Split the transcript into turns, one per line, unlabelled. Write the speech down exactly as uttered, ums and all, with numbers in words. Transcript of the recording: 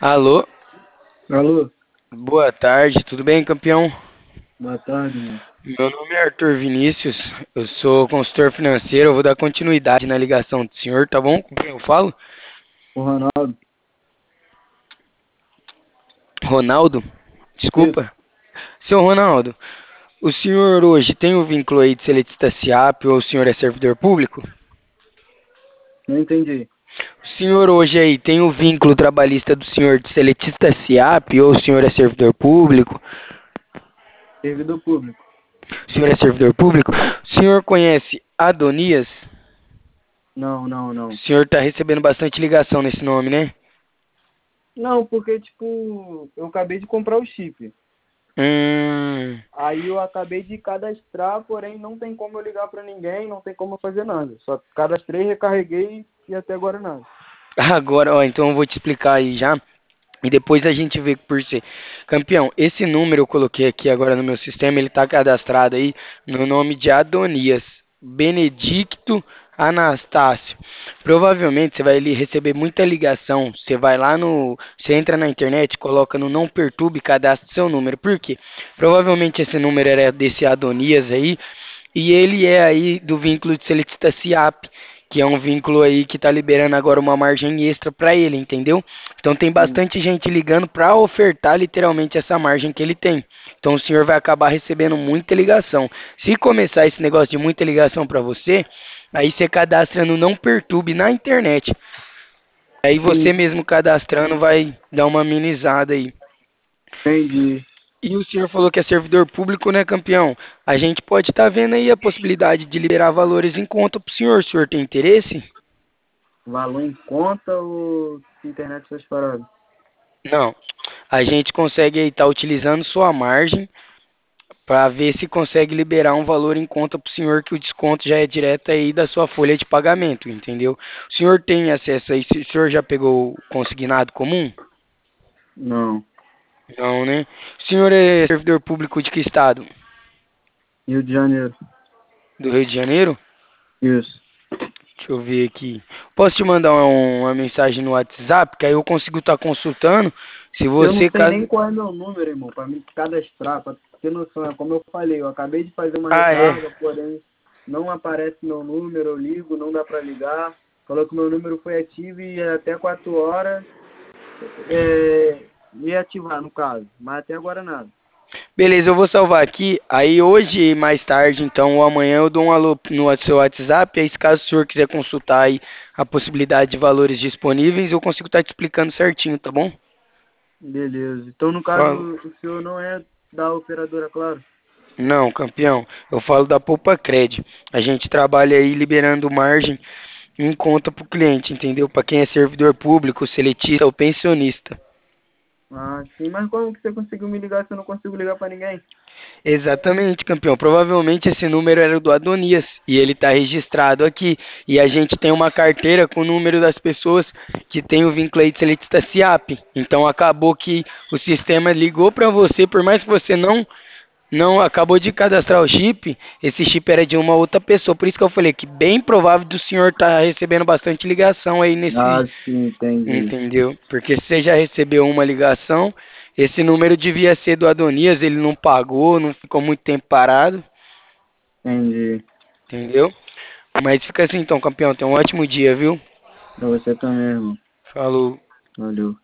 Alô,
Alô,
boa tarde, tudo bem, campeão?
boa tarde, mano.
Meu nome é Arthur Vinícius, eu sou consultor financeiro, eu vou dar continuidade na ligação do senhor, tá bom? Com quem eu falo?
O Ronaldo,
Ronaldo?
isso,
Desculpa. Seu Ronaldo, o senhor hoje tem o vínculo aí de seletista SIAP ou o senhor é servidor público?
não entendi.
O senhor hoje aí tem o vínculo trabalhista do senhor de seletista SIAP ou o senhor é servidor público?
Servidor público.
O senhor é servidor público? O senhor conhece Adonias?
Não, não,
O
não.
senhor tá recebendo bastante ligação nesse nome, né?
Não, porque, tipo, eu acabei de comprar o chip.
Hum,
Aí eu acabei de cadastrar, porém não tem como eu ligar pra ninguém, não tem como eu fazer nada. Só cadastrei, recarreguei e até agora nada.
agora, ó, então eu vou te explicar aí já. E depois a gente vê por si. Campeão, esse número eu coloquei aqui agora no meu sistema, ele tá cadastrado aí no nome de Adonias Benedicto Anastácio. Provavelmente você vai ali receber muita ligação. Você vai lá no. Você entra na internet, coloca no Não Perturbe e cadastra seu número. Por quê? Provavelmente esse número era desse Adonias aí. E ele é aí do vínculo de seletista SIAP, que é um vínculo aí que está liberando agora uma margem extra para ele, entendeu? Então tem
Sim,
bastante gente ligando para ofertar literalmente essa margem que ele tem. Então o senhor vai acabar recebendo muita ligação. Se começar esse negócio de muita ligação para você, aí você cadastra no Não Perturbe na internet. Aí você
sim,
mesmo cadastrando vai dar uma amenizada aí.
entendi.
E o senhor falou que é servidor público, né, campeão? A gente pode estar vendo aí a possibilidade de liberar valores em conta para o senhor. O senhor tem interesse?
Valor em conta ou internet essas paradas?
Não. A gente consegue aí estar utilizando sua margem para ver se consegue liberar um valor em conta para o senhor, que o desconto já é direto aí da sua folha de pagamento, entendeu? O senhor tem acesso aí? O senhor já pegou o consignado comum?
Não.
Não, né? O senhor é servidor público de que estado?
Rio de Janeiro.
Do Rio de Janeiro?
Isso.
Deixa eu ver aqui. Posso te mandar um- uma mensagem no WhatsApp, que aí eu consigo estar consultando. Se
Eu não
você,
sei
caso...
nem qual é meu número, irmão, para me cadastrar, para ter noção. É como eu falei, eu acabei de fazer uma
Ah, é.
recarga, porém não aparece meu número, eu ligo, não dá para ligar. Falou que meu número foi ativo e até quatro horas é, me ativar, no caso. Mas até agora nada.
Beleza, eu vou salvar aqui. Aí hoje, mais tarde, então, ou amanhã, eu dou um alô no seu WhatsApp. Aí, se caso o senhor quiser consultar aí a possibilidade de valores disponíveis, eu consigo estar te explicando certinho, tá bom?
Beleza. Então, no
Fala.
caso, o senhor não é da operadora, claro?
Não, campeão. Eu falo da Poupa Cred. A gente trabalha aí liberando margem em conta para o cliente, entendeu? Para quem é servidor público, seletista ou pensionista.
Ah, sim. Mas como que você conseguiu me ligar se eu não consigo ligar para ninguém?
Exatamente, campeão. Provavelmente esse número era do Adonias e ele está registrado aqui. E a gente tem uma carteira com o número das pessoas que tem o vínculo aí de seletista SIAP. Então acabou que o sistema ligou para você, por mais que você não não acabou de cadastrar o chip, esse chip era de uma outra pessoa. Por isso que eu falei que bem provável do senhor estar recebendo bastante ligação aí nesse,
Ah, sim, entendi.
entendeu? Porque se você já recebeu uma ligação, esse número devia ser do Adonias, ele não pagou, não ficou muito tempo parado,
Entendi.
entendeu? Mas fica assim então, campeão, tenha um ótimo dia, viu?
Pra você também, irmão.
Falou.
Valeu.